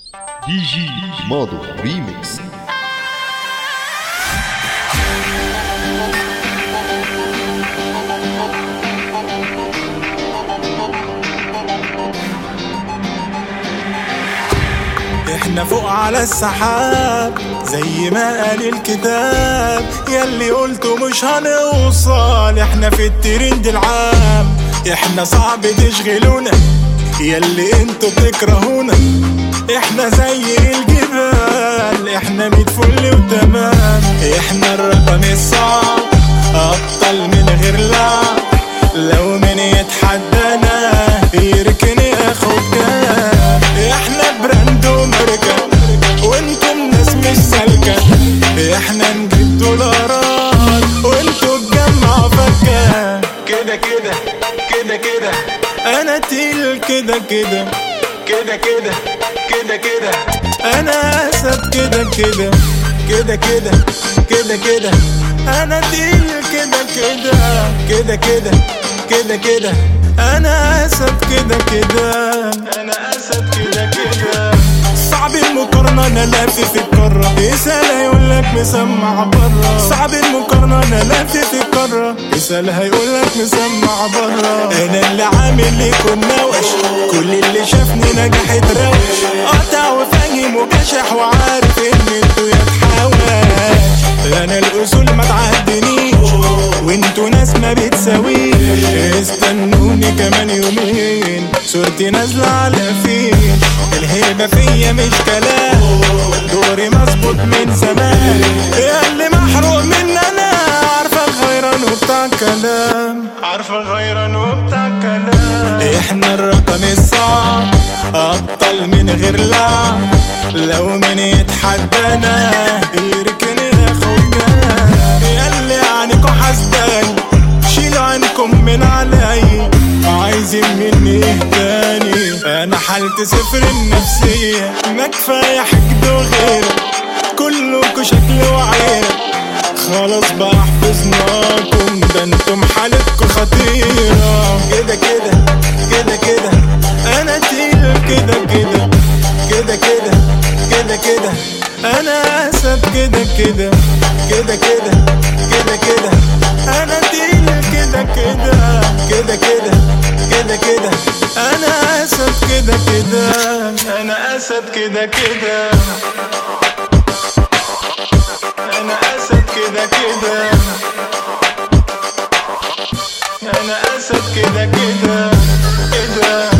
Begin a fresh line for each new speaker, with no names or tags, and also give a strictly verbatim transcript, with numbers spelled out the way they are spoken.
دي جي ماضو ريميكس.
احنا فوق على السحاب زي ما قال الكتاب، ياللي قلته مش هنوصل، احنا في الترند العام، احنا صعب تشغلونا ياللي انتوا بتكرهونا، احنا زي الجبال، احنا ميت فل وتمام، احنا الرقم الصعب ابطال من غير لعب، لو من يتحدانا يركن ياخد جاب، احنا براند وماركة وانتم ناس مش سالكة، احنا نجيب دولارات وانتوا تجمعوا فكة، كده كده كده كده انا تقيل، كده كده كده كده كده كده انا اسد، كده كده كده كده كده كده انا تقيل، كده كده كده كده كده كده انا اسد، كده كده انا اسد، كده كده صعب المقارنة، انا لافف في القارة، اسأل هيقولك مسمع برا، صعب المقارنة، انا لافف في القارة، اسأل هيقولك مسمع برا، انا اللي عامل ليكم نوش، كل اللي شافني نجح اتروش، قاطع وفاهم وكشح وعارف ان انتوا يتحوش، انا الاصول ما تعدنيش وانتوا ناس ما بتساويش، استنوني كمان يومين صورتي نازلة على فين، الهيبة فيا مش كلام، دوري مظبوط من زمان، يا اللي محروق من انا عارفة غيران وبتاع كلام، عارفة غيران وبتاع كلام، احنا الرقم الصعب ابطال من غير لعب، لو من يتحدانا يركن ياخد جاب، يا اللي عنكوا حسداني شيلوا عنكم من علي، عايزين مني ايه تاني، انا حالتي صفر النفسية، ما كفاية حقد وغيره، كلكوا شكل وعيرة، خلاص بقى حفظناكم، ده انتم حالتكوا خطيرة، كده كده كده كده انا تقيل، كده كده كده كده كده كده انا اسد، كده كده كده كده كده كده انا تقيل، كده كده كده كده كده كده انا اسد، كده كده انا اسد، كده كده انا اسد، كده كده انا اسد، كده كده كده